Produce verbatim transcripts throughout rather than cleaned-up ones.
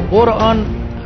قرآن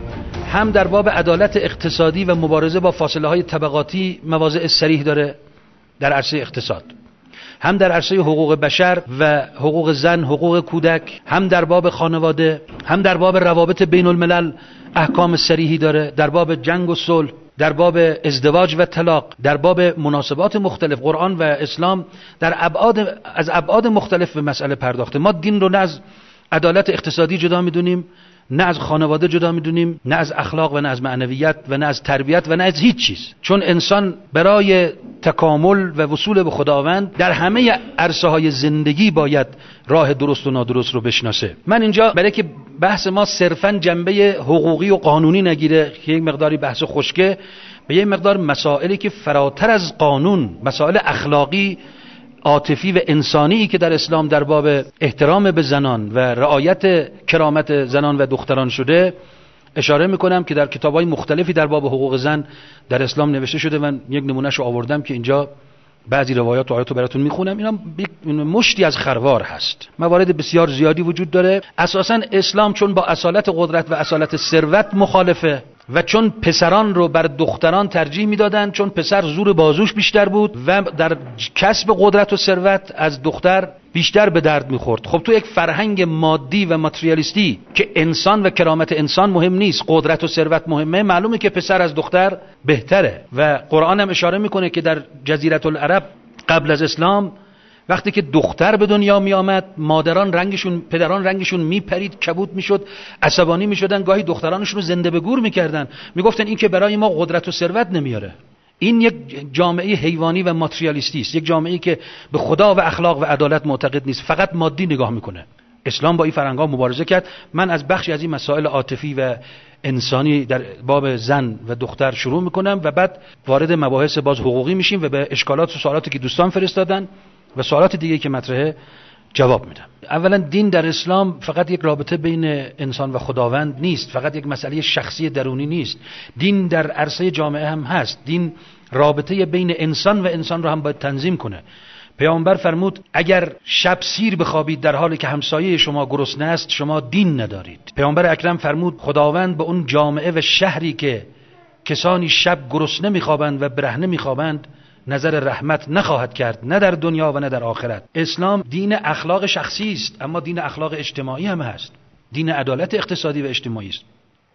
هم در باب عدالت اقتصادی و مبارزه با فاصله های طبقاتی مواضع صریح داره در عرصه اقتصاد، هم در عرصه حقوق بشر و حقوق زن، حقوق کودک، هم در باب خانواده، هم در باب روابط بین الملل احکام صریحی داره، در باب جنگ و صلح، در باب ازدواج و طلاق، در باب مناسبات مختلف. قرآن و اسلام در ابعاد از ابعاد مختلف به مسئله پرداخته. ما دین رو نه از عدالت اقتصادی جدا میدونیم، نه از خانواده جدا میدونیم، نه از اخلاق و نه از معنویت و نه از تربیت و نه از هیچ چیز. چون انسان برای تکامل و وصول به خداوند در همه عرصه های زندگی باید راه درست و نادرست رو بشناسه. من اینجا برای که بحث ما صرفاً جنبه حقوقی و قانونی نگیره که یک مقداری بحث خشکه، به یک مقدار مسائلی که فراتر از قانون، مسائل اخلاقی، عاطفی و انسانی که در اسلام در باب احترام به زنان و رعایت کرامت زنان و دختران شده اشاره میکنم که در کتاب‌های مختلفی در باب حقوق زن در اسلام نوشته شده. من یک نمونهش رو آوردم که اینجا بعضی روایات و آیات رو براتون میخونم. اینا مشتی از خروار هست، موارد بسیار زیادی وجود داره. اساساً اسلام چون با اصالت قدرت و اصالت ثروت مخالفه و چون پسران رو بر دختران ترجیح میدادن، چون پسر زور بازوش بیشتر بود و در کسب قدرت و ثروت از دختر بیشتر به درد میخورد. خب تو یک فرهنگ مادی و ماتریالیستی که انسان و کرامت انسان مهم نیست، قدرت و ثروت مهمه، معلومه که پسر از دختر بهتره. و قرآن هم اشاره میکنه که در جزیره العرب قبل از اسلام وقتی که دختر به دنیا می آمد، مادران رنگشون، پدران رنگشون میپرید، کبود میشد، عصبانی میشدن، گاهی دخترانشون رو زنده به گور میکردن، میگفتن این که برای ما قدرت و ثروت نمیاره. این یک جامعه حیوانی و ماتریالیستی است، یک جامعه‌ای که به خدا و اخلاق و عدالت معتقد نیست، فقط مادی نگاه میکنه. اسلام با این فرهنگ‌ها مبارزه کرد. من از بخشی از این مسائل عاطفی و انسانی در باب زن و دختر شروع میکنم و بعد وارد مباحث باز حقوقی میشیم و به اشکالات و سوالاتی که دوستان فرستادن و سوالات دیگه که مطرحه جواب میدم. اولا دین در اسلام فقط یک رابطه بین انسان و خداوند نیست، فقط یک مسئله شخصی درونی نیست. دین در عرصه جامعه هم هست. دین رابطه بین انسان و انسان رو هم باید تنظیم کنه. پیامبر فرمود اگر شب سیر بخوابید در حالی که همسایه شما گرسنه است، شما دین ندارید. پیامبر اکرم فرمود خداوند به اون جامعه و شهری که کسانی شب گرسنه میخوابند و برهنه میخوابند نظر رحمت نخواهد کرد، نه در دنیا و نه در آخرت. اسلام دین اخلاق شخصی است، اما دین اخلاق اجتماعی هم هست، دین عدالت اقتصادی و اجتماعی است.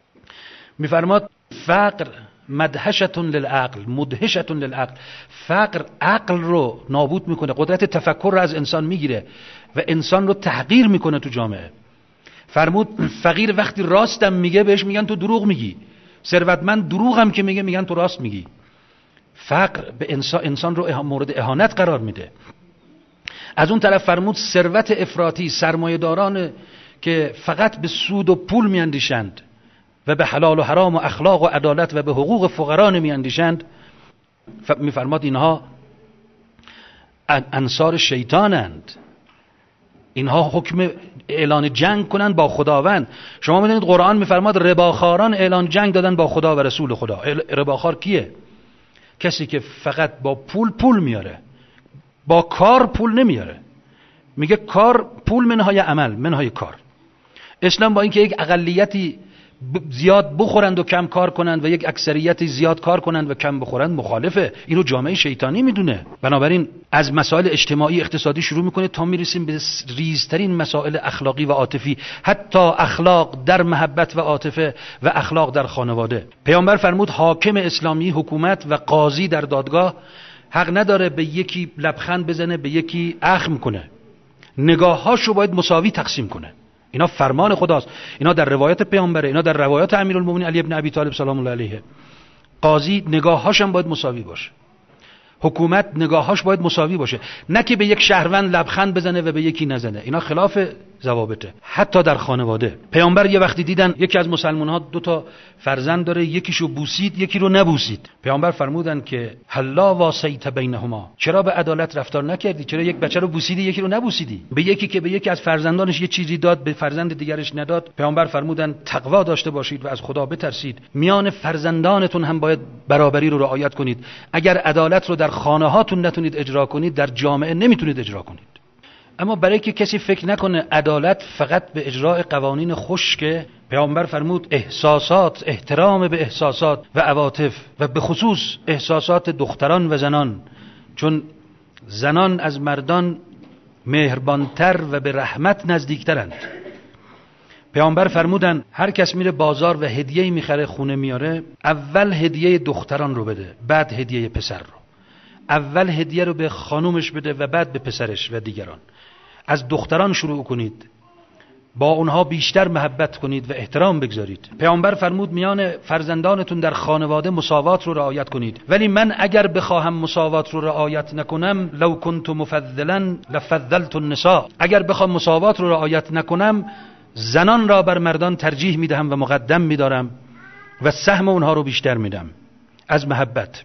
میفرماد فقر مدهشتون للعقل، مدهشتون للعقل. فقر عقل رو نابود میکنه، قدرت تفکر رو از انسان میگیره و انسان رو تحقیر میکنه تو جامعه. فرمود فقیر وقتی راستم میگه بهش میگن تو دروغ میگی، ثروتمند دروغ هم که میگه میگن تو راست میگی. فقر به انسان, انسان رو مورد اهانت قرار میده. از اون طرف فرمود ثروت افراطی، سرمایه‌داران که فقط به سود و پول میاندیشند و به حلال و حرام و اخلاق و عدالت و به حقوق فقرا نمیاندیشند، میفرماد اینها انصار شیطانند، اینها حکم اعلان جنگ کنند با خداوند. شما میدونید قرآن میفرماد رباخاران اعلان جنگ دادن با خدا و رسول خدا. رباخار کیه؟ کسی که فقط با پول پول میاره، با کار پول نمیاره. میگه کار پول منهای عمل، منهای کار. اسلام با اینکه یک اقلیتی زیاد بخورند و کم کار کنند و یک اکثریتی زیاد کار کنند و کم بخورند مخالفه. اینو جامعه شیطانی میدونه. بنابراین از مسائل اجتماعی اقتصادی شروع میکنه تا میرسیم به ریزترین مسائل اخلاقی و عاطفی، حتی اخلاق در محبت و عاطفه و اخلاق در خانواده. پیامبر فرمود حاکم اسلامی، حکومت و قاضی در دادگاه حق نداره به یکی لبخند بزنه، به یکی اخم کنه. نگاه‌هاشو باید مساوی تقسیم کنه. اینا فرمان خداست، اینا در روایت پیامبره، اینا در روایت امیرالمومنین علی ابن ابی طالب سلام الله علیه. قاضی نگاه‌هاش هم باید مساوی باشه، حکومت نگاه‌هاش باید مساوی باشه، نه که به یک شهروند لبخند بزنه و به یکی نزنه. اینا خلاف ضوابطه. حتی در خانواده پیامبر یه وقتی دیدن یکی از مسلمان‌ها دو تا فرزند داره، یکیشو بوسید یکی رو نبوسید. پیامبر فرمودن که هلا واسیت بینهما، چرا به عدالت رفتار نکردی؟ چرا یک بچه رو بوسیدی یکی رو نبوسیدی؟ به یکی که به یکی از فرزندانش یه چیزی داد به فرزند دیگرش نداد. پیامبر فرمودن تقوا داشته باشید و از خدا بترسید. میان فرزندانتون هم باید برابری رو رعایت کنید. اگر عدالت رو در خانه هاتون نتونید اجرا کنید، در جامعه نمیتونید اجرا کنید. اما برای که کسی فکر نکنه عدالت فقط به اجرای قوانین خشک پیامبر فرمود احساسات، احترام به احساسات و عواطف و به خصوص احساسات دختران و زنان، چون زنان از مردان مهربانتر و به رحمت نزدیکترند. پیامبر فرمودن هر کس میره بازار و هدیه میخره خونه میاره، اول هدیه دختران رو بده، بعد هدیه پسر رو. اول هدیه رو به خانومش بده و بعد به پسرش و دیگران. از دختران شروع کنید، با اونها بیشتر محبت کنید و احترام بگذارید. پیامبر فرمود میان فرزندانتون در خانواده مساوات رو رعایت کنید، ولی من اگر بخواهم مساوات رو رعایت نکنم لو کنت مفضلا لفضلت النساء، اگر بخوام مساوات رو رعایت نکنم زنان را بر مردان ترجیح میدهم و مقدم میدارم و سهم اونها رو بیشتر میدم از محبت.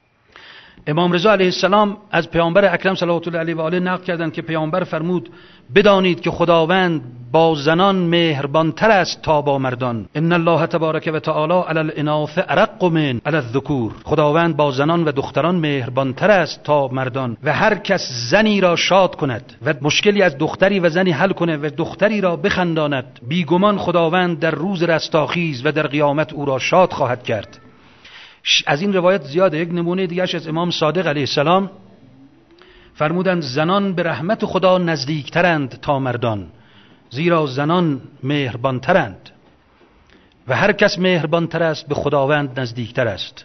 امام رضا علیه السلام از پیامبر اکرم صلوات الله علیه و آله نقل کردند که پیامبر فرمود بدانید که خداوند با زنان مهربانتر است تا با مردان. ان الله تبارک و تعالی علی الاناث ارق من علی الذکور. خداوند با زنان و دختران مهربانتر است تا مردان و هر کس زنی را شاد کند و مشکلی از دختری و زنی حل کنه و دختری را بخنداند، بیگمان خداوند در روز رستاخیز و در قیامت او را شاد خواهد کرد. از این روایت زیاده. یک نمونه دیگرش از امام صادق علیه السلام فرمودند زنان به رحمت خدا نزدیکترند تا مردان، زیرا زنان مهربانترند و هر کس مهربانتر است به خداوند نزدیکتر است.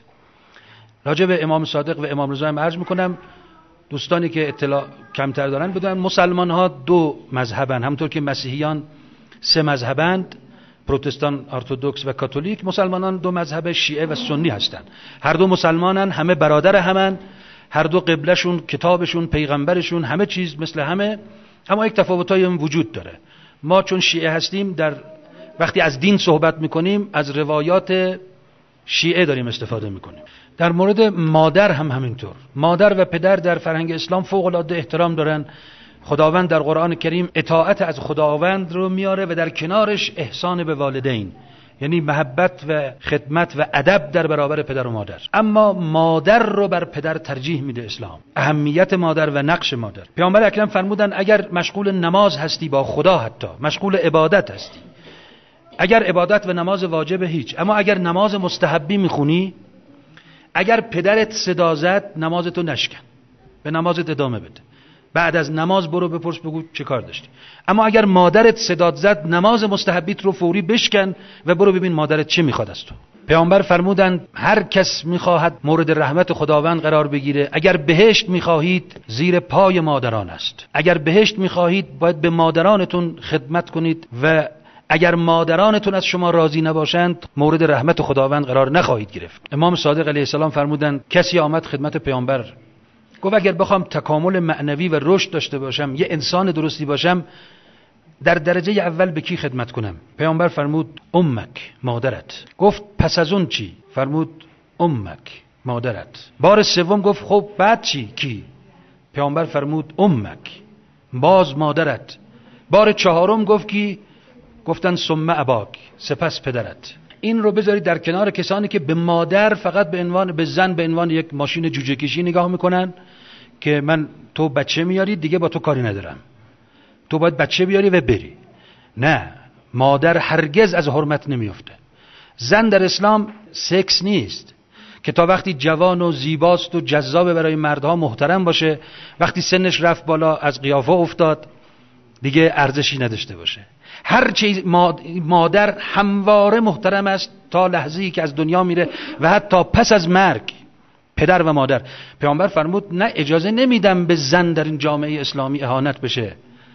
راجع به امام صادق و امام رضا هم عرض میکنم، دوستانی که اطلاع کمتر دارن بدونن مسلمان ها دو مذهبن، همونطور که مسیحیان سه مذهبند، پروتستان، ارتدوکس و کاتولیک. مسلمانان دو مذهب شیعه و سنی هستند. هر دو مسلمانن، همه برادر همن، هر دو قبلشون، کتابشون، پیغمبرشون، همه چیز مثل همه، اما یک تفاوتایی هم وجود داره. ما چون شیعه هستیم در وقتی از دین صحبت میکنیم از روایات شیعه داریم استفاده میکنیم. در مورد مادر هم همینطور. مادر و پدر در فرهنگ اسلام فوق العاده احترام دارن. خداوند در قرآن کریم اطاعت از خداوند رو میاره و در کنارش احسان به والدین، یعنی محبت و خدمت و ادب در برابر پدر و مادر. اما مادر رو بر پدر ترجیح میده اسلام، اهمیت مادر و نقش مادر. پیامبر اکرم فرمودن اگر مشغول نماز هستی با خدا، حتی مشغول عبادت هستی، اگر عبادت و نماز واجب هیچ، اما اگر نماز مستحبی میخونی، اگر پدرت صدا زد نمازتو نشکن، به نمازت ادامه بده، بعد از نماز برو بپرس بگو چه کار داشتی. اما اگر مادرت صدات زد نماز مستحبیت رو فوری بشکن و برو ببین مادرت چه میخواد از تو. پیامبر فرمودند هر کس میخواهد مورد رحمت خداوند قرار بگیره، اگر بهشت میخواهید زیر پای مادران است. اگر بهشت میخواهید باید به مادرانتون خدمت کنید و اگر مادرانتون از شما راضی نباشند مورد رحمت خداوند قرار نخواهید گرفت. امام صادق علیه السلام فرمودند کسی آمد خدمت پیامبر، گفت اگر بخوام تکامل معنوی و رشد داشته باشم، یه انسان درستی باشم، در درجه اول به کی خدمت کنم؟ پیامبر فرمود امک، مادرت. گفت پس از اون چی؟ فرمود امک، مادرت. بار سوم گفت خب بعد چی؟ کی؟ پیامبر فرمود امک، باز مادرت. بار چهارم گفت کی؟ گفتن ثم اباک، سپس پدرت. این رو بذارید در کنار کسانی که به مادر فقط به عنوان، به زن به عنوان یک ماشین جوجه کشی نگاه میکنن که من تو بچه میاری دیگه با تو کاری ندارم، تو باید بچه بیاری و بری. نه، مادر هرگز از حرمت نمیفته. زن در اسلام سکس نیست که تا وقتی جوان و زیباست و جذاب برای مردها محترم باشه، وقتی سنش رفت بالا از قیافه افتاد دیگه ارزشی نداشته باشه. هر چیز مادر همواره محترم است تا لحظه‌ای که از دنیا میره و حتی پس از مرگ. پدر و مادر. پیامبر فرمود نه، اجازه نمیدم به زن در این جامعه اسلامی اهانت بشه،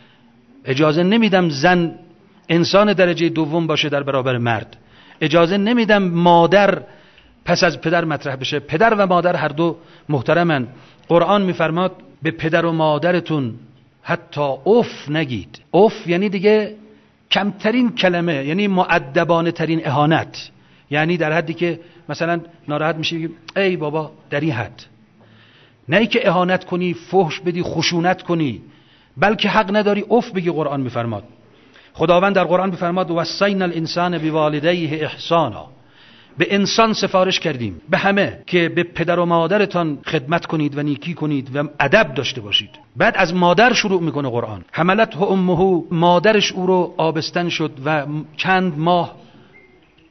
اجازه نمیدم زن انسان درجه دوم باشه در برابر مرد، اجازه نمیدم مادر پس از پدر مطرح بشه. پدر و مادر هر دو محترمن. قرآن میفرماد به پدر و مادرتون حتی اف نگید. اف یعنی دیگه کمترین کلمه، یعنی مؤدبانه ترین اهانت، یعنی در حدی که مثلا ناراحت میشی بگی ای بابا، در این حد. نه ای که اهانت کنی، فحش بدی، خشونت کنی، بلکه حق نداری اف بگی. قرآن میفرماد، خداوند در قرآن میفرماد وصینا الانسان بوالدیه احسانا، به انسان سفارش کردیم، به همه، که به پدر و مادرتان خدمت کنید و نیکی کنید و ادب داشته باشید. بعد از مادر شروع میکنه قرآن. حملته امه، مادرش او رو آبستن شد و چند ماه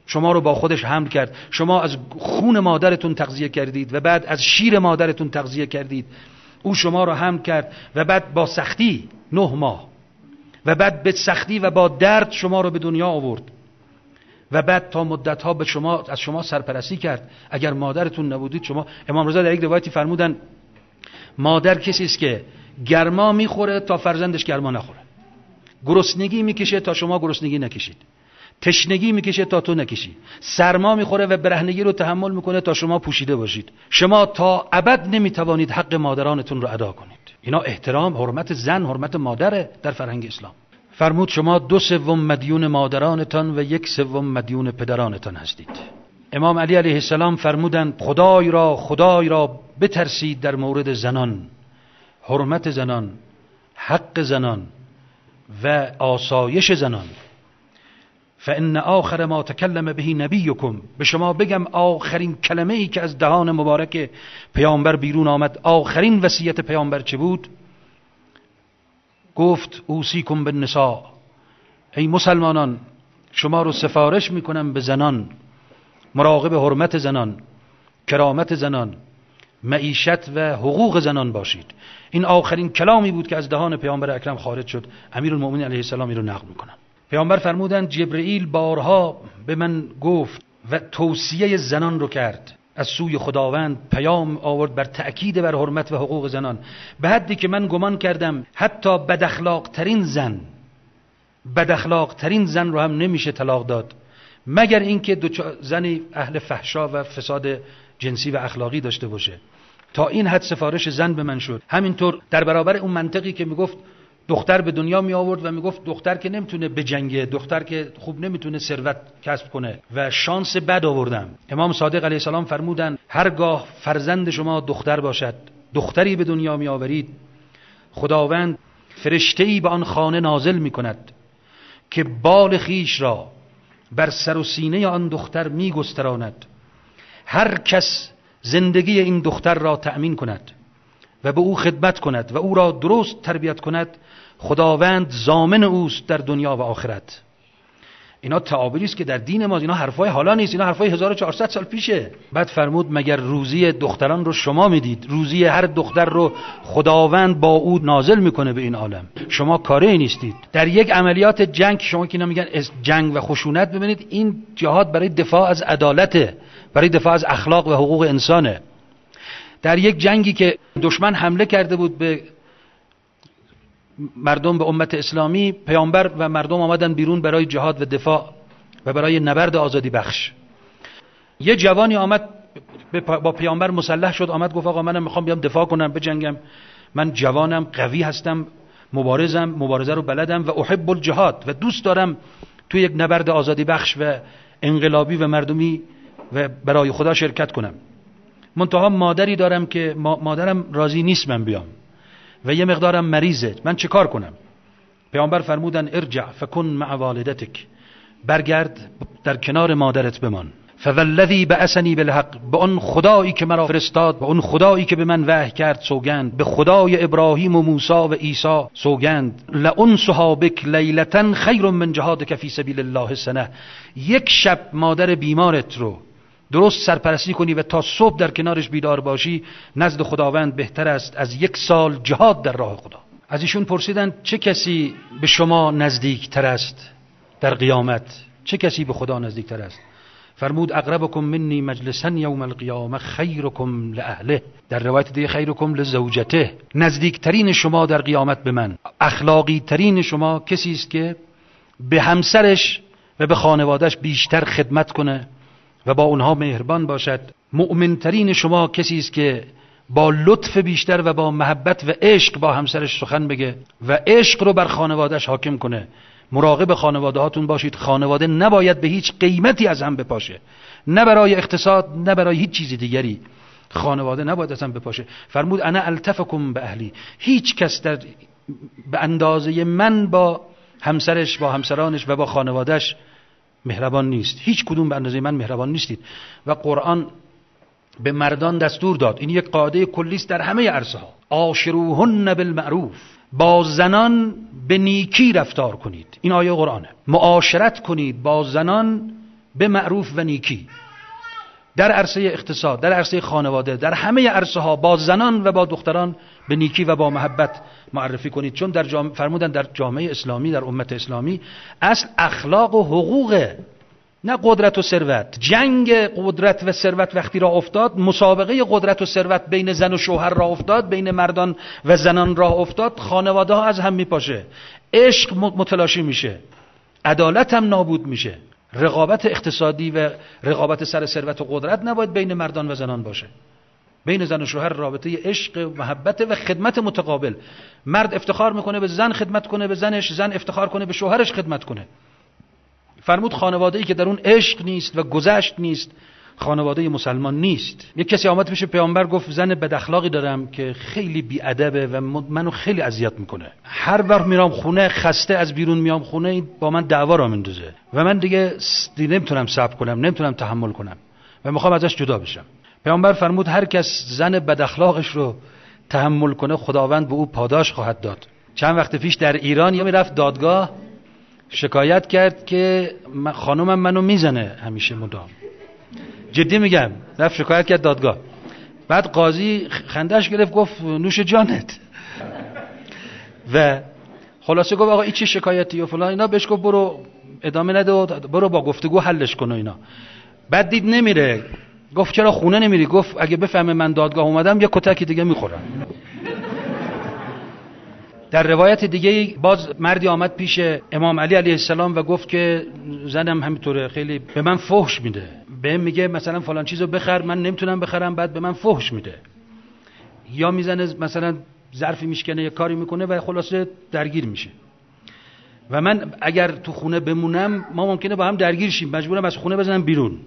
شما رو با خودش حمل کرد. شما از خون مادرتون تغذیه کردید و بعد از شیر مادرتون تغذیه کردید. او شما رو حمل کرد و بعد با سختی نه ماه و بعد به سختی و با درد شما رو به دنیا آورد و بعد تا مدتها به شما از شما سرپرستی کرد. اگر مادرتون نبودید شما، امام رضا در یک روایتی فرمودن مادر کسی است که گرما میخوره تا فرزندش گرما نخوره، گرسنگی میکشه تا شما گرسنگی نکشید، تشنگی میکشه تا تو نکشی، سرما میخوره و برهنگی رو تحمل میکنه تا شما پوشیده باشید. شما تا ابد نمیتوانید حق مادرانتون رو ادا کنید. اینا احترام، حرمت زن، حرمت مادره در فرهنگ اسلام. فرمود شما دو سوم مدیون مادرانتان و یک سوم مدیون پدرانتان هستید. امام علی علیه السلام فرمودند خدای را خدای را بترسید در مورد زنان، حرمت زنان، حق زنان و آسایش زنان. فان آخر ما تکلم به نبیکم، به شما بگم آخرین کلمه ای که از دهان مبارک پیامبر بیرون آمد، آخرین وصیت پیامبر چه بود؟ گفت اوصیکم بالنساء، ای مسلمانان شما رو سفارش میکنم به زنان، مراقب حرمت زنان، کرامت زنان، معیشت و حقوق زنان باشید. این آخرین کلامی بود که از دهان پیامبر اکرم خارج شد. امیرالمومنین علیه السلام رو نقل میکنم. پیامبر فرمودند جبرئیل بارها به من گفت و توصیه زنان رو کرد، از سوی خداوند پیام آورد بر تأکید بر حرمت و حقوق زنان، به حدی که من گمان کردم حتی بداخلاق ترین زن بداخلاق ترین زن رو هم نمیشه طلاق داد مگر اینکه زنی اهل فحشا و فساد جنسی و اخلاقی داشته باشه. تا این حد سفارش زن به من شد. همینطور در برابر اون منطقی که میگفت دختر به دنیا می آورد و میگفت دختر که نمیتونه بجنگه، دختر که خوب نمیتونه ثروت کسب کنه و شانس بد آوردم. امام صادق علیه السلام فرمودند هرگاه فرزند شما دختر باشد، دختری به دنیا می آورید، خداوند فرشته‌ای به آن خانه نازل می کند که بال خیش را بر سر و سینه آن دختر می گستراند. هر کس زندگی این دختر را تأمین کند و به او خدمت کند و او را درست تربیت کند، خداوند ضامن اوست در دنیا و آخرت. اینا تعابیری است که در دین ما، اینا حرفای حالا نیست، اینا حرفای هزار و چهارصد سال پیشه. بعد فرمود مگر روزی دختران رو شما میدید؟ روزی هر دختر رو خداوند با او نازل میکنه به این عالم، شما کاری نیستید. در یک عملیات جنگ، شما که اینا میگن جنگ و خشونت، ببینید این جهاد برای دفاع از عدالت، برای دفاع از اخلاق و حقوق انسانه. در یک جنگی که دشمن حمله کرده بود به مردم، به امت اسلامی، پیامبر و مردم آمدن بیرون برای جهاد و دفاع و برای نبرد آزادی بخش. یه جوانی آمد با پیامبر مسلح شد، آمد گفت آقا منم میخوام بیام دفاع کنم، بجنگم، من جوانم، قوی هستم، مبارزم، مبارزه رو بلدم و احب الجهاد و دوست دارم توی یک نبرد آزادی بخش و انقلابی و مردمی و برای خدا شرکت کنم. منتها مادری دارم که مادرم راضی نیست من بیام و یه مقدارم مریضه، من چه کار کنم؟ پیامبر فرمودن ارجع فکن مع والدتک، برگرد در کنار مادرت بمان. فوالذی بعثنی بالحق، به اون خدایی که مرا فرستاد، به اون خدایی که به من وحی کرد سوگند، به خدای ابراهیم و موسی و عیسی سوگند، لانسها بک لیلة خیر من جهادک فی سبیل الله سنه. یک شب مادر بیمارت رو درست سرپرستی کنی و تا صبح در کنارش بیدار باشی، نزد خداوند بهتر است از یک سال جهاد در راه خدا. از ایشون پرسیدن چه کسی به شما نزدیک تر است در قیامت؟ چه کسی به خدا نزدیک تر است؟ فرمود اقربکم منی مجلسا یوم القیامه خیرکم لاهله، در روایت دیگه خیرکم لزوجته. نزدیکترین شما در قیامت به من، اخلاقی ترین شما کسی است که به همسرش و به خانوادهش بیشتر خدمت کنه و با اونها مهربان باشد. مؤمنترین شما کسی است که با لطف بیشتر و با محبت و عشق با همسرش سخن بگه و عشق رو بر خانوادهش حاکم کنه. مراقب خانواده هاتون باشید. خانواده نباید به هیچ قیمتی از هم بپاشه، نه برای اقتصاد نه برای هیچ چیز دیگری. خانواده نباید از هم بپاشه. فرمود انا التفکم به اهلی، هیچ کس در به اندازه من با همسرش، با همسرانش و با خانوادهش مهربان نیست. هیچ کدوم به اندازه من مهربان نیستید. و قرآن به مردان دستور داد، این یک قاعده کلی است در همه عرصه ها، عاشروهن بالمعروف، با زنان به نیکی رفتار کنید. این آیه قرآنه. معاشرت کنید با زنان به معروف و نیکی در عرصه اقتصاد، در عرصه خانواده، در همه عرصه ها با زنان و با دختران به نیکی و با محبت معرفی کنید. چون در جامعه فرمودن در جامعه اسلامی، در امت اسلامی اصل اخلاق و حقوقه، نه قدرت و ثروت. جنگ قدرت و ثروت وقتی را افتاد، مسابقه قدرت و ثروت بین زن و شوهر را افتاد، بین مردان و زنان را افتاد، خانواده ها از هم میپاشه، عشق متلاشی میشه، عدالت هم نابود میشه. رقابت اقتصادی و رقابت سر ثروت و قدرت نباید بین مردان و زنان باشه. بین زن و شوهر رابطه عشق و محبت و خدمت متقابل. مرد افتخار میکنه به زن خدمت کنه به زنش، زن افتخار کنه به شوهرش خدمت کنه. فرمود خانواده‌ای که در اون عشق نیست و گذشت نیست، خانواده مسلمان نیست. یک کسی آمد پیش پیامبر گفت زن بد اخلاقی دارم که خیلی بی‌ادبه و منو خیلی اذیت میکنه. هر وقت میرم خونه خسته از بیرون میام خونه با من دعوا را میندازه و من دیگه نمیتونم صبر کنم، نمیتونم تحمل کنم و میخوام ازش جدا بشم. پیامبر فرمود هر کس زن بد اخلاقش رو تحمل کنه خداوند به او پاداش خواهد داد. چند وقت پیش در ایران یه میرفت دادگاه، شکایت کرد که خانومم منو میزنه همیشه مدام. جدی میگم، رفت شکایت کرد دادگاه. بعد قاضی خندش گرفت گفت نوش جانت. و خلاصه گفت آقا این چه شکایتی و فلان اینا. بهش گفت برو ادامه نده و برو با گفتگو حلش کن و اینا. بعد دید نمیره، گفت چرا خونه نمیری؟ گفت اگه بفهمه من دادگاه اومدم یه کتکی دیگه میخورم. در روایت دیگه باز مردی آمد پیش امام علی علیه السلام و گفت که زنم همینطوره، خیلی به من فحش میده، بهم میگه مثلا فلان چیزو بخر، من نمیتونم بخرم، بعد به من فحش میده، یا میزنه مثلا ظرفی میشکنه یا کاری میکنه و خلاصه درگیر میشه و من اگر تو خونه بمونم ما ممکنه با هم درگیر شیم، مجبورم از خونه بزنم بیرون.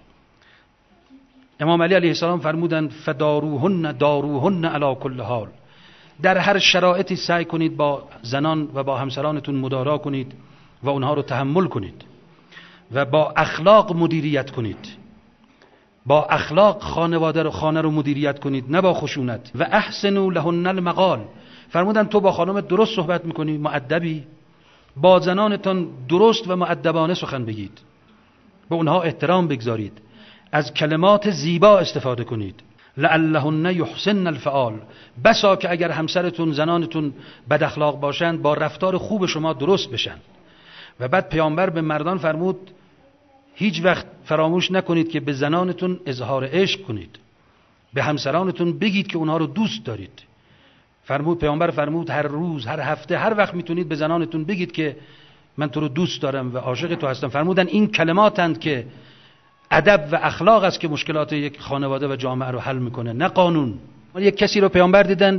امام علی علیه السلام فرمودن فداروهن داروهن علی کل حال، در هر شرایطی سعی کنید با زنان و با همسرانتون مدارا کنید و اونها رو تحمل کنید و با اخلاق مدیریت کنید. با اخلاق خانواده رو خانه رو مدیریت کنید، نه با خشونت. و احسنوا لهن المقال، فرمودن تو با خانمت درست صحبت میکنی، مؤدبی، با زنانتان درست و مؤدبانه سخن بگید، به اونها احترام بگذارید، از کلمات زیبا استفاده کنید. لعلهن یحسن الفعال، بسا که اگر همسرتون زنانتون بد اخلاق باشند با رفتار خوب شما درست بشن. و بعد پیامبر به مردان فرمود هیچ وقت فراموش نکنید که به زنانتون اظهار عشق کنید، به همسرانتون بگید که اونها رو دوست دارید. فرمود پیامبر فرمود هر روز، هر هفته، هر وقت میتونید به زنانتون بگید که من تو رو دوست دارم و عاشق تو هستم. فرمودن این کلماتند که ادب و اخلاق است که مشکلات یک خانواده و جامعه رو حل میکنه، نه قانون. یک کسی رو پیامبر دیدن،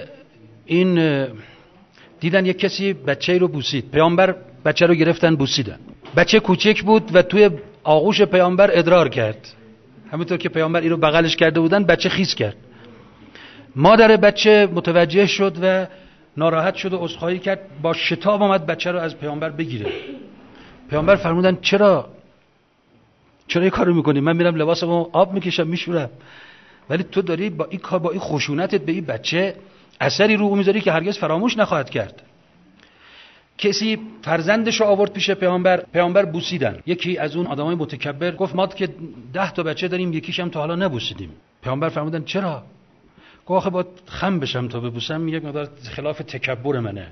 این دیدن یک کسی بچه‌ای رو بوسید، پیامبر بچه رو گرفتن بوسیدن. بچه کوچک بود و توی آغوش پیامبر ادرار کرد، همونطور که پیامبر این رو بغلش کرده بودن بچه خیس کرد. مادر بچه متوجه شد و ناراحت شد و عذرخواهی کرد، با شتاب آمد بچه رو از پیامبر بگیره. پیامبر فرمودن چرا چرا این کارو میکنی؟ من میرم لباسمو آب میکشم میشورم، ولی تو داری با این کار، با این خشونتت به این بچه اثری رو میذاری که هرگز فراموش نخواهد کرد. کسی فرزندش رو آورد پیش پیامبر، پیامبر بوسیدن. یکی از اون آدمای متکبر گفت ما که ده تا بچه داریم یکیش هم تا حالا نبوسیدیم. پیامبر فرمودن چرا؟ گفت آخه باید خم بشم تا ببوسم، یک مقدار خلاف تکبر منه.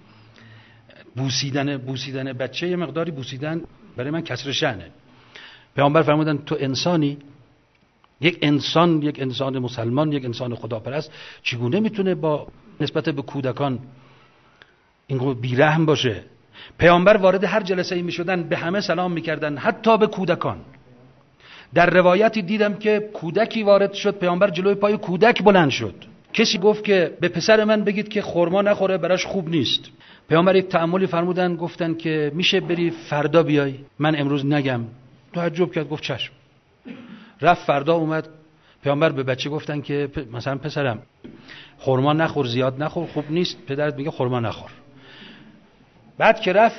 بوسیدن بوسیدن بچه یه مقداری بوسیدن برای من کسر شأنه. پیامبر فرمودن تو انسانی، یک انسان، یک انسان مسلمان، یک انسان خداپرست چگونه میتونه با نسبت به کودکان اینقدر بیرحم باشه؟ پیامبر وارد هر جلسه‌ای میشدن به همه سلام میکردن، حتی به کودکان. در روایتی دیدم که کودکی وارد شد، پیامبر جلوی پای کودک بلند شد. کسی گفت که به پسر من بگید که خرما نخوره، براش خوب نیست. پیامبر یک تأملی فرمودن، گفتن که میشه بری فردا بیای، من امروز نگم. تعجب کرد، گفت چشم. رفت فردا اومد، پیامبر به بچه گفتن که مثلا پسرم خرما نخور، زیاد نخور، خوب نیست، پدرت میگه خرما نخور. بعد که رفت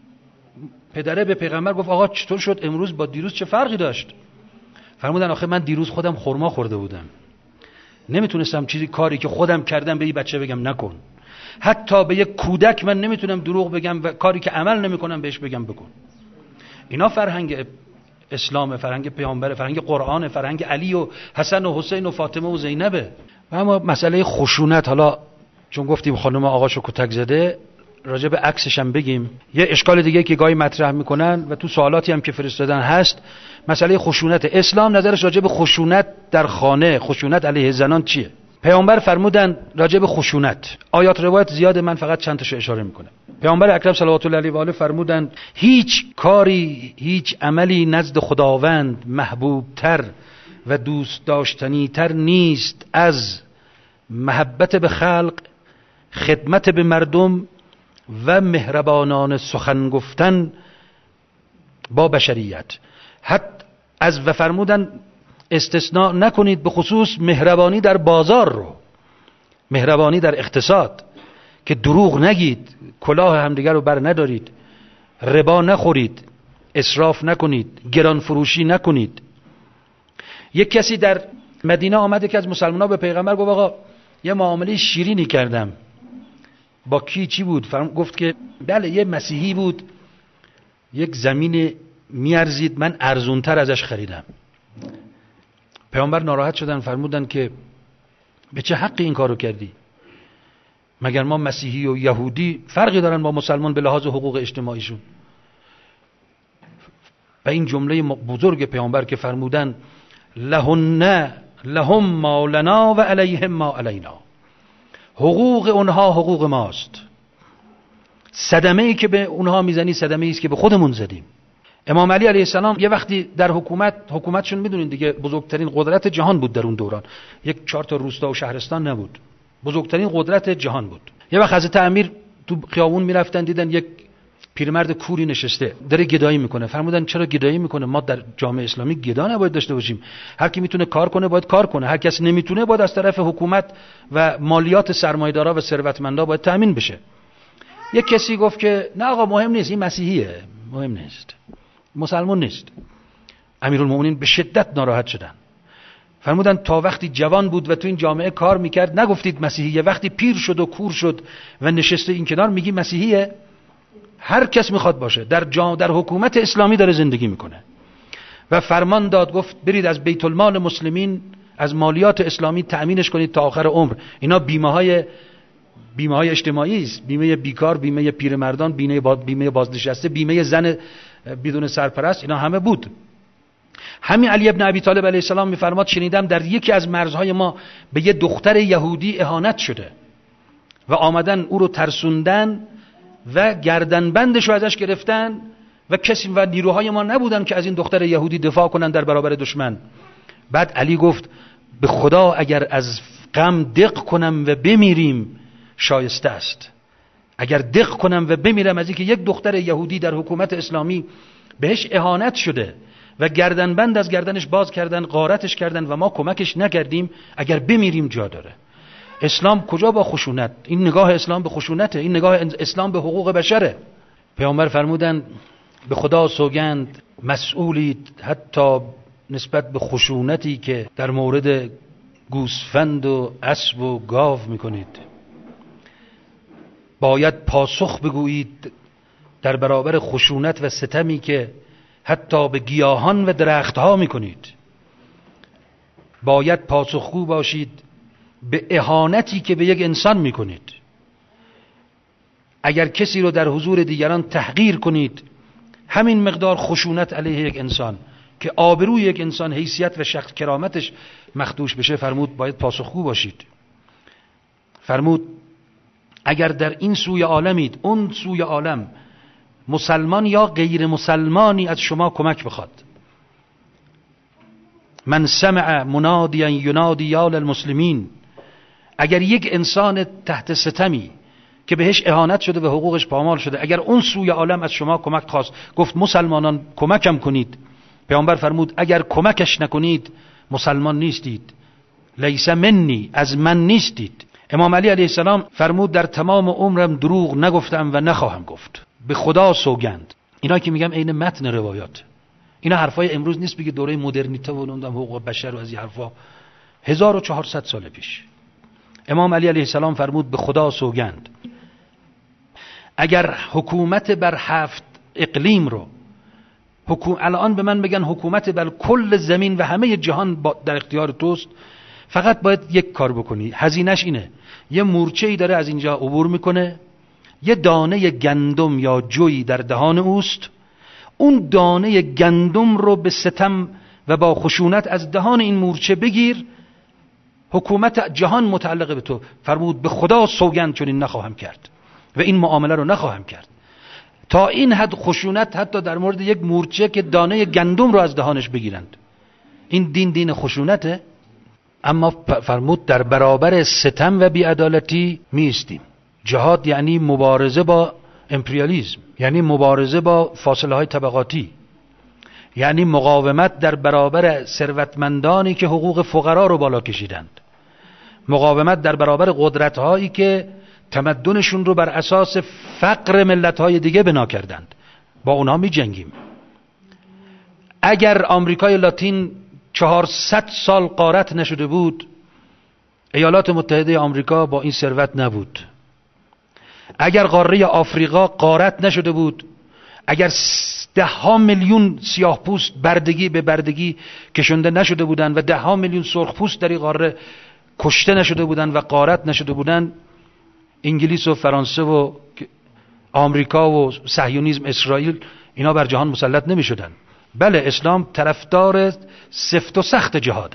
پدره به پیغمبر گفت آقا چطور شد امروز با دیروز چه فرقی داشت؟ فرمودن آخه من دیروز خودم خرما خورده بودم، نمیتونستم چیزی کاری که خودم کردم به این بچه بگم نکن. حتی به یک کودک من نمیتونم دروغ بگم و کاری که عمل نمیکنم بهش بگم بکن. اینا فرهنگ اسلام، فرهنگ پیامبر، فرهنگ قرآن، فرهنگ علی و حسن و حسین و فاطمه و زینبه. و اما مسئله خشونت، حالا چون گفتیم خانم آقاشو کتک زده، راجع به عکسش هم بگیم. یه اشکال دیگه که گاهی مطرح میکنن و تو سوالاتی هم که فرستادن هست، مسئله خشونت. اسلام نظرش راجع به خشونت در خانه، خشونت علیه زنان چیه؟ پیامبر فرمودن راجع به خشونت، آیات روایت زیاده، من فقط چند تاشو اشاره میکنم. پیامبر اکرم صلوات الله علیه و آله فرمودن هیچ کاری، هیچ عملی نزد خداوند محبوب تر و دوست داشتنی تر نیست از محبت به خلق، خدمت به مردم و مهربانان سخن گفتن با بشریت. حتی از و فرمودن استثناء نکنید به خصوص مهربانی در بازار رو، مهربانی در اقتصاد، که دروغ نگید، کلاه همدیگر رو بر ندارید، ربا نخورید، اسراف نکنید، گران فروشی نکنید. یک کسی در مدینه آمده که از مسلمان‌ها به پیغمبر گفت آقا یه معامله شیرینی کردم. با کی چی بود؟ فرم گفت که بله یه مسیحی بود، یک زمین میارزید، من ارزونتر ازش خریدم. پیامبر ناراحت شدن، فرمودن که به چه حقی این کارو کردی؟ مگر ما مسیحی و یهودی فرقی دارن با مسلمان به لحاظ حقوق اجتماعیشون؟ و این جمله بزرگ پیامبر که فرمودن لهن لهم ما لنا و علیهم ما علینا، حقوق اونها حقوق ماست، صدمه ای که به اونها میزنی صدمه ای است که به خودمون زدیم. امام علی علیه السلام یه وقتی در حکومت، حکومتشون میدونین دیگه بزرگترین قدرت جهان بود در اون دوران، یک چهار تا روستا و شهرستان نبود، بزرگترین قدرت جهان بود. یه وقت حضرت امیر تو خیابون میرفتن، دیدن یک پیرمرد کوری نشسته داره گدایی میکنه. فرمودن چرا گدایی میکنه؟ ما در جامعه اسلامی گدا نباید داشته باشیم، هر کی میتونه کار کنه باید کار کنه، هر کس نمیتونه باید از طرف حکومت و مالیات سرمایه‌دارا و ثروتمندا باید تامین بشه. یک کسی گفت که نه آقا مهم نیست، این مسیحیه، مهم نیست، مسلمان نیست. امیرالمومنین به شدت ناراحت شدن، فرمودن تا وقتی جوان بود و تو این جامعه کار میکرد نگفتید مسیحیه، وقتی پیر شد و کور شد و نشسته این کنار میگی مسیحیه؟ هر کس میخواد باشه، در جا در حکومت اسلامی داره زندگی میکنه. و فرمان داد، گفت برید از بیت المال مسلمین، از مالیات اسلامی تأمینش کنید تا آخر عمر. اینا بیمه های بیمه های اجتماعی است، بیمه بیکار، بیمه پیرمردان، بیمه باز بیمه بازنشسته، بیمه زن بدون سرپرست، اینا همه بود. همین علی ابن ابی طالب علیه السلام میفرماد شنیدم در یکی از مرزهای ما به یه دختر یهودی اهانت شده و آمدن او رو ترسوندن و گردنبندش رو ازش گرفتن و کسی و نیروهای ما نبودن که از این دختر یهودی دفاع کنن در برابر دشمن. بعد علی گفت به خدا اگر از غم دق کنم و بمیریم شایسته است، اگر دق کنم و بمیرم از اینکه یک دختر یهودی در حکومت اسلامی بهش اهانت شده و گردنبند از گردنش باز کردن، غارتش کردن و ما کمکش نکردیم، اگر بمیریم جا داره. اسلام کجا با خشونت؟ این نگاه اسلام به خشونته، این نگاه اسلام به حقوق بشره. پیامبر فرمودن به خدا سوگند مسئولید حتی نسبت به خشونتی که در مورد گوسفند و اسب و گاو میکنید. باید پاسخ بگویید در برابر خشونت و ستمی که حتی به گیاهان و درختها میکنید. باید پاسخگو باشید به اهانتی که به یک انسان میکنید. اگر کسی رو در حضور دیگران تحقیر کنید، همین مقدار خشونت علیه یک انسان که آبروی یک انسان، حیثیت و شخص کرامتش مخدوش بشه، فرمود باید پاسخگو باشید. فرمود اگر در این سوی عالمید، اون سوی عالم، مسلمان یا غیر مسلمانی از شما کمک بخواد، من سمع منادیا ینادی یا للمسلمین، اگر یک انسان تحت ستمی که بهش اهانت شده و حقوقش پامال شده، اگر اون سوی عالم از شما کمک خواست، گفت مسلمانان کمکم کنید، پیامبر فرمود اگر کمکش نکنید مسلمان نیستید، لیس منی، از من نیستید. امام علی علیه السلام فرمود در تمام عمرم دروغ نگفتم و نخواهم گفت، به خدا سوگند. اینا که میگم عین متن روایات، اینا حرفای امروز نیست بگید دوره مدرنیته و نمیدونم حقوق بشر و از این حرفا، هزار و چهارصد سال پیش. امام علی علیه السلام فرمود به خدا سوگند اگر حکومت بر هفت اقلیم رو، حکومت الان به من بگن حکومت بر کل زمین و همه جهان در اختیار توست، فقط باید یک کار بکنی. هزینه‌اش اینه: یه مورچه‌ای داره از اینجا عبور میکنه، یه دانه گندم یا جوی در دهان اوست، اون دانه گندم رو به ستم و با خشونت از دهان این مورچه بگیر، حکومت جهان متعلق به تو. فرمود به خدا سوگند چنین نخواهم کرد و این معامله رو نخواهم کرد. تا این حد خشونت حتی در مورد یک مورچه که دانه گندم رو از دهانش بگیرند. این دین دین خشونته. اما فرمود در برابر ستم و بی‌عدالتی می‌ایستیم. جهاد یعنی مبارزه با امپریالیسم، یعنی مبارزه با فاصله های طبقاتی، یعنی مقاومت در برابر ثروتمندانی که حقوق فقرا رو بالا کشیدند، مقاومت در برابر قدرت هایی که تمدنشون رو بر اساس فقر ملت های دیگه بنا کردند. با اونها می جنگیم. اگر آمریکای لاتین چهارصد سال غارت نشده بود، ایالات متحده آمریکا با این ثروت نبود. اگر قاره آفریقا غارت نشده بود، اگر ده ها میلیون سیاه پوست بردگی به بردگی کشنده نشده بودند و ده ها میلیون سرخ پوست در این قاره کشته نشده بودند و غارت نشده بودند، انگلیس و فرانسه و آمریکا و صهیونیسم اسرائیل اینا بر جهان مسلط نمی شدن. بله، اسلام طرفدار سفت و سخت جهاده.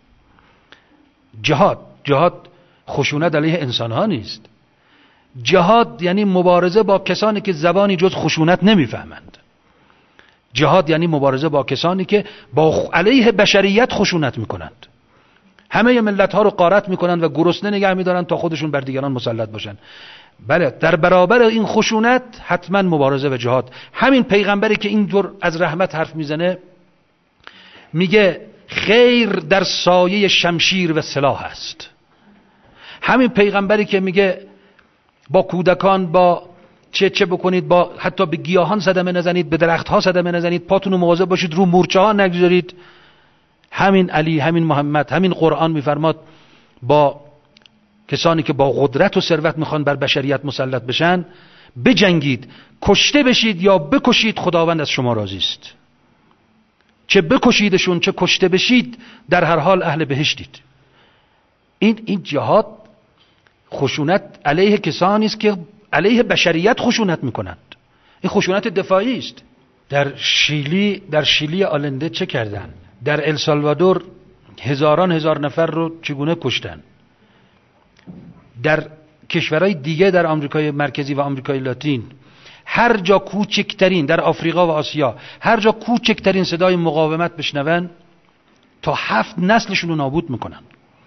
جهاد جهاد خشونت علیه انسان ها نیست. جهاد یعنی مبارزه با کسانی که زبانی جز خشونت نمیفهمند. جهاد یعنی مبارزه با کسانی که با علیه بشریت خشونت میکنند. همه ملت ها رو غارت میکنند و گرسنه نگه میدارند تا خودشون بر دیگران مسلط باشند. بله، در برابر این خشونت حتما مبارزه و جهاد. همین پیغمبری که اینطور از رحمت حرف میزنه میگه خیر در سایه شمشیر و سلاح است. همین پیغمبری که میگه با کودکان با چه چه بکنید، با حتی به گیاهان صدمه نزنید، به درختها صدمه نزنید، پاتون رو مواظب باشید رو مورچه ها نگذارید. همین علی، همین محمد، همین قرآن میفرماد با کسانی که با قدرت و ثروت میخوان بر بشریت مسلط بشن بجنگید، کشته بشید یا بکشید، خداوند از شما راضی است. چه بکشیدشون چه کشته بشید، در هر حال اهل بهشتید. این این جهاد خشونت علیه کسانی است که علیه بشریت خشونت میکنند. این خشونت دفاعی است. در شیلی در شیلی آلنده چه کردن؟ در السالوادور هزاران هزار نفر رو چگونه کشتن؟ در کشورهای دیگه در آمریکای مرکزی و آمریکای لاتین هر جا کوچکترین، در آفریقا و آسیا هر جا کوچکترین صدای مقاومت بشنون تا هفت نسلشون رو نابود میکنن.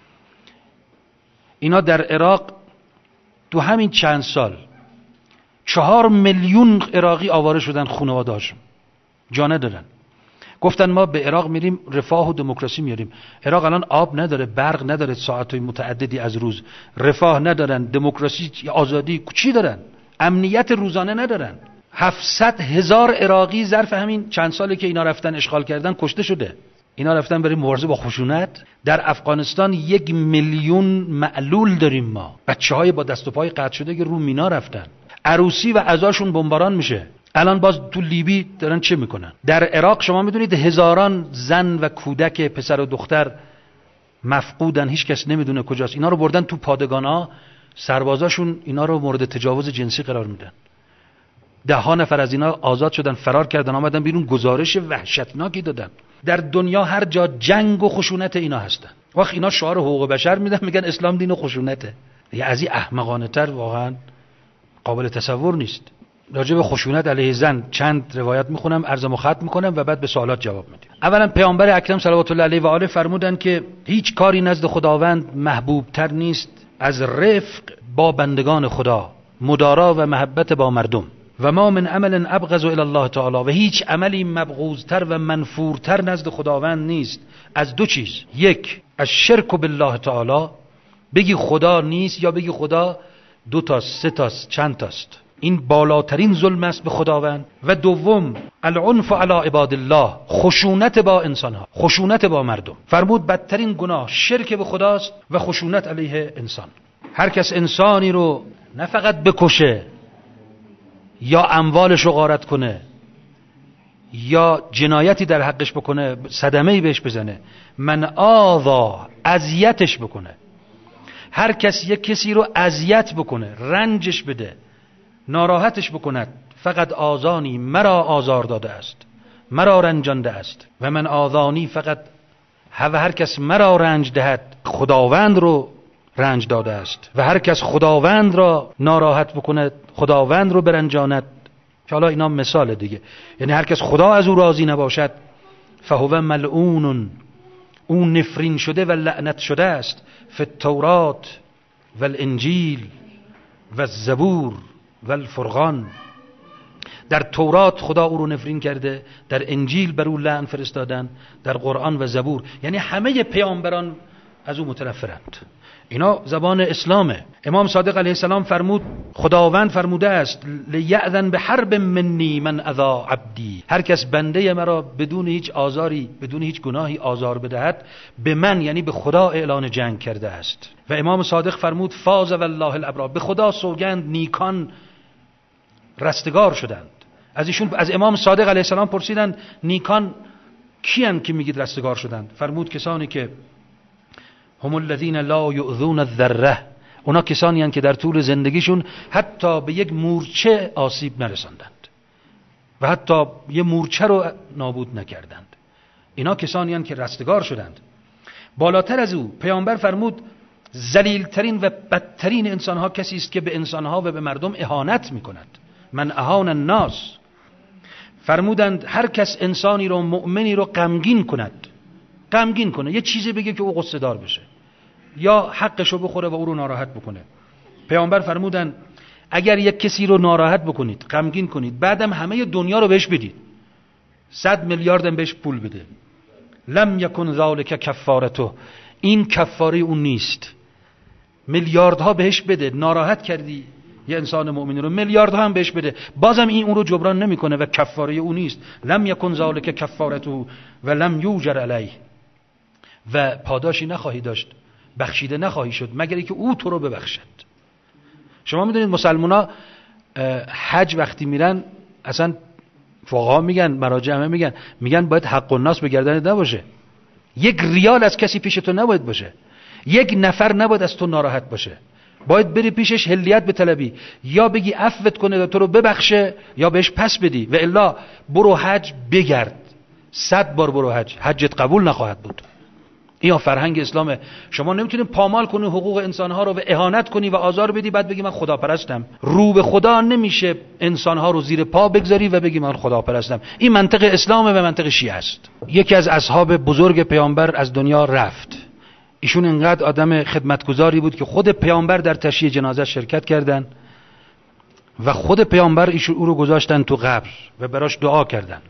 اینا در عراق تو همین چند سال چهار میلیون عراقی آواره شدن، خانواده‌هاشون جا ندارن. گفتن ما به عراق میریم رفاه و دموکراسی میاریم. عراق الان آب نداره، برق نداره، ساعت‌های متعددی از روز، رفاه ندارن، دموکراسی، آزادی چی دارن؟ امنیت روزانه ندارن. هفتصد هزار عراقی ظرف همین چند سالی که اینا رفتن اشغال کردن کشته شده. اینا رفتن برای مبارزه با خشونت. در افغانستان یک میلیون معلول داریم ما، بچه‌های با دست و پای قطع شده که رو مینا رفتن، عروسی و عزاشون بمباران میشه. الان باز تو لیبی دارن چه میکنن؟ در عراق شما میدونید هزاران زن و کودک پسر و دختر مفقودن، هیچ کس نمیدونه کجاست. اینا رو بردن تو پادگانا، سربازاشون اینا رو مورد تجاوز جنسی قرار میدن. ده ها نفر از اینا آزاد شدن، فرار کردن، آمدن بیرون، گزارش وحشتناکی دادن. در دنیا هر جا جنگ و خشونت اینا هستن. وقت اینا شعار حقوق بشر میدن، میگن اسلام دین و خشونته. یه از این احمقانه تر واقعا قابل تصور نیست. راجع به خشونت علیه زن چند روایت میخونم، عرضمو ختم میکنم و بعد به سوالات جواب میدیم. اولا پیامبر اکرم صلوات الله علیه و آله فرمودن که هیچ کاری نزد خداوند محبوب تر نیست از رفق با بندگان خدا، مدارا و محبت با مردم. و ما من عمل ابغض الی الله تعالی، و هیچ عملی مبغوضتر و منفورتر نزد خداوند نیست از دو چیز. یک، از شرک بالله تعالی، بگی خدا نیست یا بگی خدا دو تا سه تا چند تاست، این بالاترین ظلم است به خداوند. و دوم، العنف علی عباد الله، خشونت با انسان ها، خشونت با مردم. فرمود بدترین گناه شرک به خداست و خشونت علیه انسان. هر کس انسانی رو نه فقط بکشه یا اموالش رو غارت کنه یا جنایتی در حقش بکنه، صدمه‌ای بهش بزنه، من آذا اذیتش بکنه، هر کس یک کسی رو اذیت بکنه، رنجش بده، ناراحتش بکند، فقط آذانی مرا آزار داده است، مرا رنجانده است. و من آذانی فقط هر کس مرا رنج دهد خداوند رو رنج داده است و هر کس خداوند را ناراحت بکند خداوند رو برنجاند. که حالا اینا مثال دیگه، یعنی هر کس خدا از او راضی نباشد فهو ملعون، اون نفرین شده و لعنت شده است. فی التورات و الانجیل و الزبور و الفرقان، در تورات خدا او رو نفرین کرده، در انجیل بر او لعن فرستادن، در قرآن و زبور، یعنی همه پیامبران از او متنفرند. اینا زبان اسلامه. امام صادق علیه السلام فرمود، خداوند فرموده است لیأذن به حرب منی من اذا عبدی، هر کس بنده مرا بدون هیچ آزاری، بدون هیچ گناهی آزار بدهد، به من یعنی به خدا اعلان جنگ کرده است. و امام صادق فرمود فاز والله الابرار، به خدا سوگند نیکان رستگار شدند. از ایشون از امام صادق علیه السلام پرسیدند نیکان کیان که میگید رستگار شدند؟ فرمود کسانی که هم الذین لا یؤذون الذره، اونا کسانی هستند که در طول زندگیشون حتی به یک مورچه آسیب نرساندند و حتی یه مورچه رو نابود نکردند. اینا کسانی هستند که رستگار شدند. بالاتر از او پیامبر فرمود ذلیل‌ترین و بدترین انسانها کسی است که به انسانها و به مردم اهانت میکند. من اهان الناس، فرمودند هر کس انسانی رو، مؤمنی رو غمگین کند، غمگین کنه، یه چیزی بگه که او غصه دار بشه یا حقشو بخوره و او رو ناراحت بکنه. پیامبر فرمودن اگر یک کسی رو ناراحت بکنید، غمگین کنید، بعدم همه دنیا رو بهش بدید، صد میلیاردم بهش پول بده، لم یکن ذالک کفارته، این کفاره اون نیست. میلیاردها بهش بده، ناراحت کردی یه انسان مؤمن رو، میلیاردها هم بهش بده، بازم این اون رو جبران نمیکنه و کفاره اون نیست. لم یکن ذالک کفارته و لم یوجر علیه، و پاداشی نخواهی داشت، بخشیده نخواهی شد مگر اینکه او تو رو ببخشد. شما میدونید مسلمونا حج وقتی میرن، اصلا فقها میگن، مراجع همه میگن، میگن باید حق الناس به گردنت نباشه، یک ریال از کسی پیش تو نباید باشه، یک نفر نباید از تو ناراحت باشه، باید بری پیشش هلیت بطلبی، یا بگی عفوت کنه و تو رو ببخشه یا بهش پس بدی، و الا برو حج بگرد، صد بار برو حج، حجت قبول نخواهد بود. این فرهنگ اسلامه. شما نمیتونی پامال کنی حقوق انسانها رو و اهانت کنی و آزار بدی بعد بگی من خداپرستم. رو به خدا نمیشه انسانها رو زیر پا بگذاری و بگی من خداپرستم. این منطق اسلامه و منطق شیعه است. یکی از اصحاب بزرگ پیامبر از دنیا رفت. ایشون انقدر آدم خدمتگزاری بود که خود پیامبر در تشییع جنازه شرکت کردن و خود پیامبر ایشون او رو گذاشتن تو قبر و براش دعا کردن.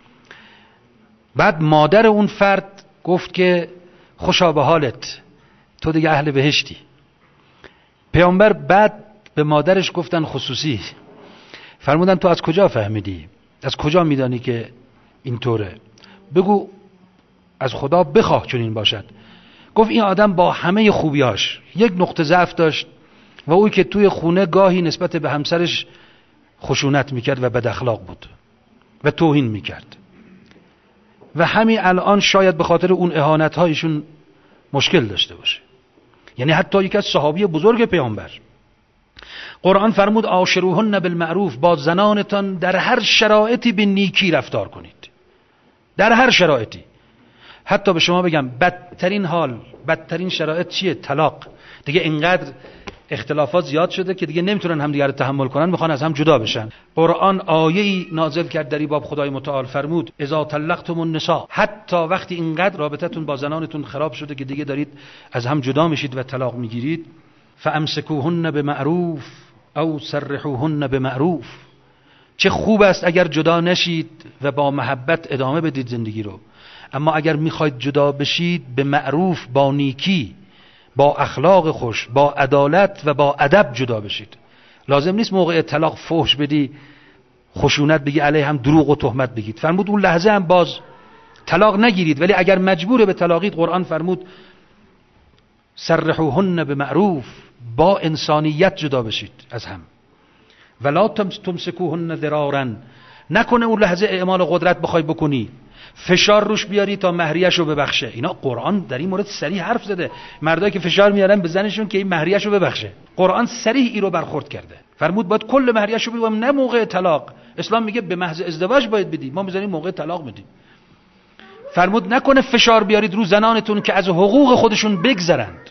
بعد مادر اون فرد گفت که خوشا به حالت، تو دیگه اهل بهشتی. پیامبر بعد به مادرش گفتن خصوصی، فرمودن تو از کجا فهمیدی؟ از کجا میدانی که اینطوره؟ بگو از خدا بخواه چون این باشد. گفت این آدم با همه خوبیاش یک نقطه ضعف داشت و اوی که توی خونه گاهی نسبت به همسرش خشونت میکرد و بد اخلاق بود و توهین میکرد و همین الان شاید به خاطر اون اهانت هایشون مشکل داشته باشه. یعنی حتی یک از صحابی بزرگ پیامبر، قرآن فرمود عاشروهن بالمعروف، با زنانتان در هر شرایطی به نیکی رفتار کنید، در هر شرایطی. حتی به شما بگم بدترین حال، بدترین شرایط چیه؟ طلاق. دیگه اینقدر اختلافات زیاد شده که دیگه نمیتونن همدیگه رو تحمل کنن، میخوان از هم جدا بشن. قرآن آیه‌ای نازل کرد در این باب، خدای متعال فرمود اذا طلقتم النساء، حتی وقتی اینقدر رابطتون با زنانتون خراب شده که دیگه دارید از هم جدا میشید و طلاق میگیرید، فامسکوهن بمعروف او سرحوهن بمعروف، چه خوب است اگر جدا نشید و با محبت ادامه بدید زندگی رو، اما اگر میخواید جدا بشید به معروف، با نیکی، با اخلاق خوش، با عدالت و با ادب جدا بشید. لازم نیست موقع طلاق فحش بدی، خشونت بگی، علیه هم دروغ و تهمت بگید. فرمود اون لحظه هم باز طلاق نگیرید، ولی اگر مجبور به طلاقید، قرآن فرمود سرحوهن به معروف، با انسانیت جدا بشید از هم. ولا تمسکوهن ضرارا، نکنه اون لحظه اعمال قدرت بخوای بکنی، فشار روش بیاری تا مهریه‌ش رو ببخشه. اینا قرآن در این مورد صریح حرف زده. مردایی که فشار میارن به زنشون که این مهریه‌ش رو ببخشه، قرآن صریح این رو برخورد کرده. فرمود باید کل مهریه‌ش رو بدیم، نه موقع طلاق. اسلام میگه به محض ازدواج باید بدی، ما میذاریم موقع طلاق بدیم. فرمود نکنه فشار بیارید رو زنانتون که از حقوق خودشون بگذرند،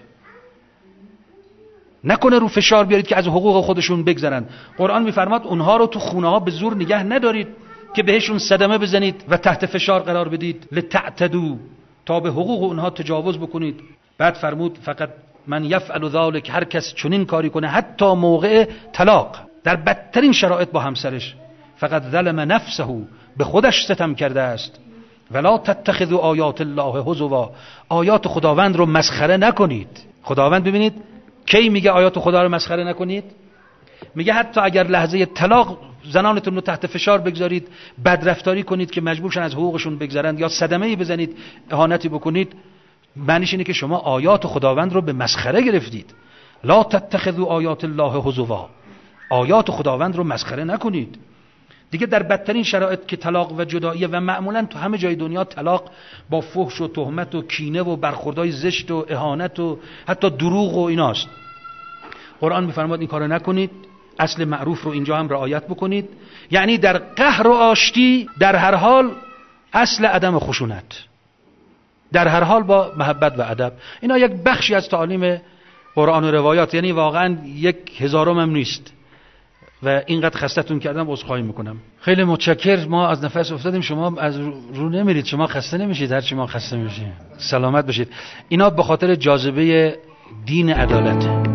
نکنه رو فشار بیارید که از حقوق خودشون بگذرند. قرآن میفرماد اونها رو تو خونه ها به زور نگه ندارید که بهشون صدمه بزنید و تحت فشار قرار بدید، لتعتدوا، تا به حقوق اونها تجاوز بکنید. بعد فرمود فقط من یفعل ذلک، هر کس چنین کاری کنه حتی موقع طلاق، در بدترین شرایط با همسرش، فقط ظلم نفسه، به خودش ستم کرده است. ولا تتخذوا آیات الله هزوا، آیات خداوند رو مسخره نکنید. خداوند ببینید کی میگه آیات خدا رو مسخره نکنید؟ میگه حتی اگر لحظه طلاق زنانتون رو تحت فشار بگذارید، بدرفتاری کنید که مجبورشن از حقوقشون بگذرند، یا صدمه‌ای بزنید، اهانتی بکنید، معنیش اینه که شما آیات خداوند رو به مسخره گرفتید. لا تتخذوا آیات الله هزوا، آیات خداوند رو مسخره نکنید. دیگه در بدترین شرایط که طلاق و جداییه، و معمولا تو همه جای دنیا طلاق با فحش و تهمت و کینه و برخوردهای زشت و اهانت و حتی دروغ و ایناست. قرآن میفرماد این کارو نکنید، اصل معروف رو اینجا هم رعایت بکنید. یعنی در قهر و آشتی در هر حال اصل عدم خشونت، در هر حال با محبت و ادب. اینا یک بخشی از تعالیم قرآن و روایات، یعنی واقعا یک هزارم هم نیست و اینقدر خستتون کردم عذرخواهی میکنم. خیلی متشکر. ما از نفس افتادیم، شما از رو نمیرید، شما خسته نمیشید، هرچی ما خسته میشیم. سلامت باشید. اینا به خاطر جاذبه دین عدالته.